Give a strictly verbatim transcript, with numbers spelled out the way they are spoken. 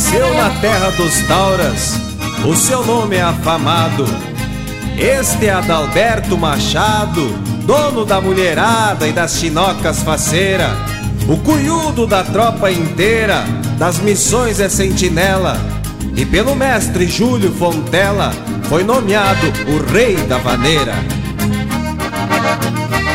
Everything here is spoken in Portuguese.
Nasceu na terra dos Tauras, o seu nome é afamado. Este é Adalberto Machado, dono da mulherada e das chinocas faceira. O cunhudo da tropa inteira, das missões é sentinela. E pelo mestre Júlio Fontela foi nomeado o rei da vaneira.